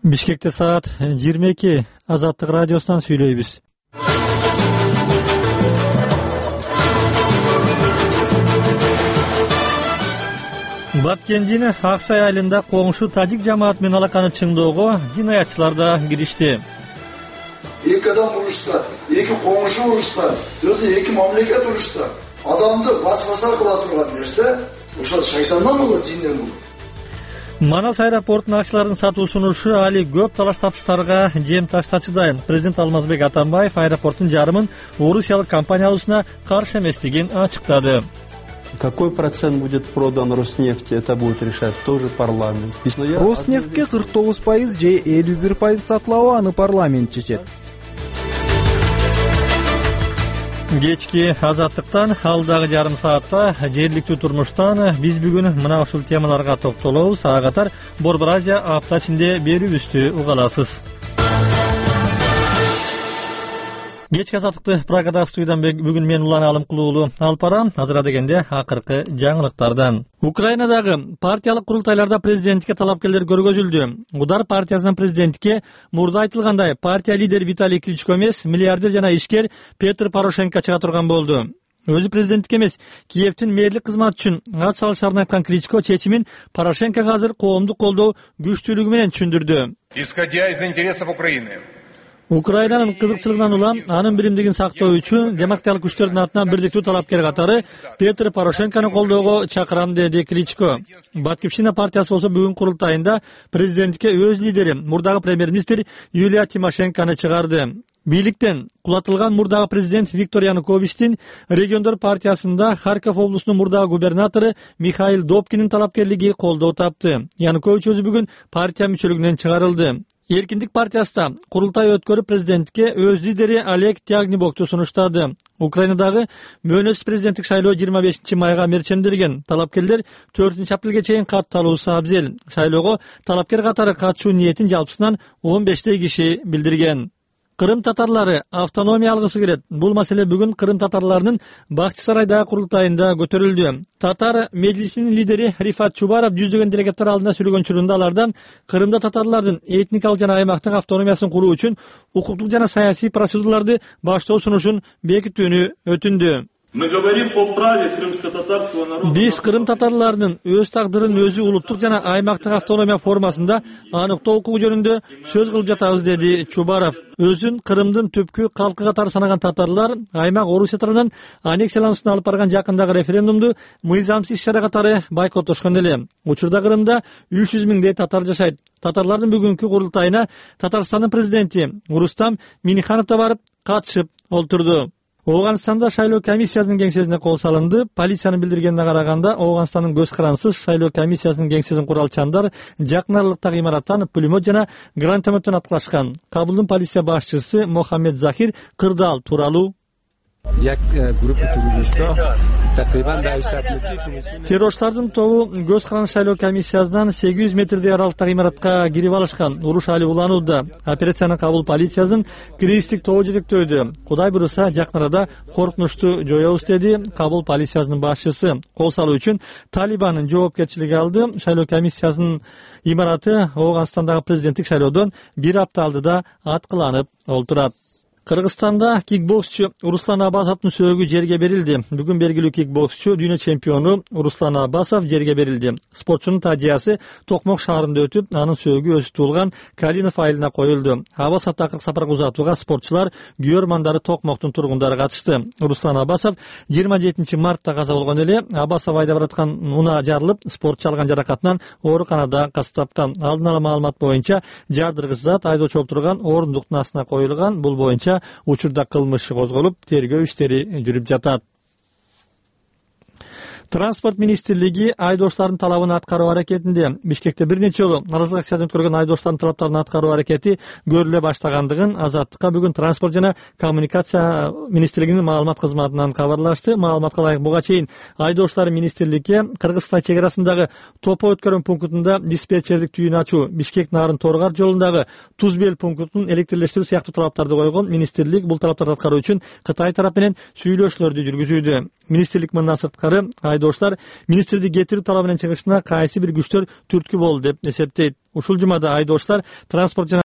Бишкекте саат 22. Азаттык радиосунан сүйлөйбүз. Баткендин Аксай айылында коңшу тажик жамааты менен алаканы чыңдоого жинаятчылар да киришти. Эки адам урушса, эки коңшу урушса, өзү эки мамлекет урушса, адамды бас-басар кыла турган нерсе ошол шайтандан болот, жинден болот. Манас аэропортунун акчаларын сатуу сунушу али көп талаш тартыштарга жем таштачыдай. Президент Алмазбек Атамбаев аэропорттун жарымын орусиялык компания алуусуна каршы эместигин ачыктады. Какой процент будет продан Роснефти, это будет решать тоже парламент. Роснефтке 49% же 51% сатылабы аны парламент чечет. Кечки азаттыктан алдагы жарым саатта жергиликтүү турмуштан биз бүгүн мына ушул темаларга токтолобуз. Ага катар Борбор Азия апта ичинде берүүбүздү угаласыз. Кечки азаттыкты Прагада студиядан бүгүн мен Улан Алымкулуулу алып барам. Азыр дегенде акыркы жаңылыктардан. Украинадагы партиялык курултайларда президенттикке талапкерлер көргөзүлдү. Удар партиясынын президенттикке мурда айтылгандай партия лидери Виталий Кличко эмес, миллиардер жана ишкер Петр Порошенко чыга турган болду. Өзү президенттикке эмес, Киевдин мэрлик кызматы үчүн ат салышарын айткан Кличко чечимин Порошенкого азыр коомдук колдоо күчтүүлүгү менен түшүндүрдү. Исходя из интересов Украины. Украинанын кызыкчылыгынан улам анын биримдигин сактоо үчүн демократиялык күчтөрдүн атынан бирдиктүү талапкер катары Петр Порошенкону колдоого чакырам деди Кличко. Баткивщина партиясы болсо бүгүн курултайында президенттикке өз лидери мурдагы премьер-министр Юлия Тимошенкону чыгарды. Бийликтен кулатылган мурдагы президент Виктор Януковичтин региондор партиясында Харьков облусунун мурдагы губернатору Михаил Добкинин талапкерлиги колдоо тапты. Янукович өзү бүгүн партия мүчөлүгүнөн чыгарылды. Эркиндик партиясында курултай өткөрүп президентке өз лидери Олег Тягнебокту сунуштады. Украинадагы мөөнөтсүз президенттик шайлоо 25 майга мерчендирген. Талапкерлер 4 апрелге чейин кат алуусу абзел. Шайлоого талапкер катары катышуу ниетин жалпысынан 15 киши билдирген. Кырым татарлары автономия алгысы келет. Бул маселе бүгүн Кырым татарларынын Бахчысарайдагы курултайында көтөрүлдү. Татар меджлисинин лидери Рифат Чубаров жүздөгөн делегаттар алдында сүйлөгөн учурунда алардан Кырымда татарлардын этникалык жана аймактык автономиясын куруу үчүн укуктук жана саясий процедураларды баштоо сунушун бекитүүнү өтүндү. Биз Кырым татарларынын өз тагдырын өзү улуттук жана аймактык автономия формасында аныктоо укугу жөнүндө сөз кылып жатабыз, деди Чубаров. Өзүн Кырымдын түпкү калкы катары санаган татарлар аймак Орусия тарабынан аннексиялануусуна алып барган жакындагы референдумду мыйзамсыз иш-чара катары бойкоттошкон эле. Учурда Кырымда 300 миңдей татар жашайт. Татарлардын бүгүнкү курултайына Татарстандын президенти Рустам Минниханов да барып катышып олтурду. Оганстанда шайлоо комиссиясынын кеңсесине кол салынды. Полициянын билдиргенине караганда, Оганстандын көз карансыз шайлоо комиссиясынын кеңсесин куралчандар жакын аралыктагы имараттан пулемет жана гранатометтен аткылашкан. Кабулдун полиция башчысы Мохаммед Захир Кырдаал тууралуу террористтардын тобу көз карансыз шайлоо комиссиясынан 800 метрдей аралыктагы имаратка кирип алышкан. Уруш али уланууда. Операцияны Кабул полициясынын кризистик тобу жетектөөдү. Кудай буюрса жакын арада коркунучту жоёбуз, деди Кабул полициясынын башчысы. Кол салуу үчүн Талибандын жоопкерчилиги алды. Шайлоо комиссиясынын имараты Оганстандагы президенттик шайлоодон 1 апта алдыда аткыланып олтурат. Кыргызстанда кикбоксчу Руслан Абасовдун сөөгү жерге берилди. Бүгүн белгилүү кикбоксчу дүйнө чемпиону Руслан Абасов жерге берилди. Спортчунун тажиясы Токмок шаарында өтүп, анын сөөгү өзү туулган Калинов айылына коюлду. Абасов акыркы сапарга узатууга спортчулар, күйөрмандары, Токмоктун тургундары катышты. Руслан Абасов 27 мартта каза болгон эле. Абасов айдап бараткан унаа жарылып, спортчу алган жаракатынан ооруканада каза тапкан. Алдын ала маалымат боюнча жардыргыч зат айдоочу отурган орундуктун астына коюлган. Бул боюнча учурда кылмыш козголуп, тергөө иштери жүрүп жатат. Транспорт министрлиги айдоочулардын талабын аткаруу аракетинде. Бишкекте бир нече жолу наразылык акциясын өткөргөн айдоочулардын талаптарын аткаруу аракети көрүлө баштагандыгын Азаттыкка бүгүн Транспорт жана коммуникация министрлигинин маалымат кызматынан кабарлашты. Маалыматка ылайык буга чейин айдоочулар министрликке Кыргызстан чек арасындагы Топо өткөрүү пунктунда диспетчердик түйүн ачуу, Бишкек Нарын Торгар жолундагы Тузбел пунктун электрлештирүү сыяктуу талаптарды койгон. Министрлик бул талаптарды аткаруу үчүн Кытай тарап менен сүйлөшүүлөрдү жүргүзүүдө. Министрлик мындан сырткары айдоштар министрди кетирүү талабы менен чыгышына кайсы бир күчтөр түрткү болду деп эсептейт. Ушул жумада айдоштар транспорт жана